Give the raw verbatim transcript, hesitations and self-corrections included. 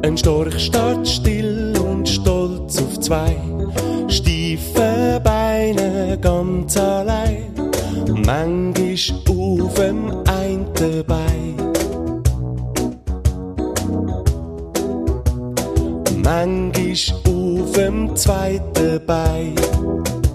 Ein Storch steht still und stolz auf zwei steife Beine ganz allein. Manchmal auf dem einen Bein, manchmal auf dem zweiten Bein.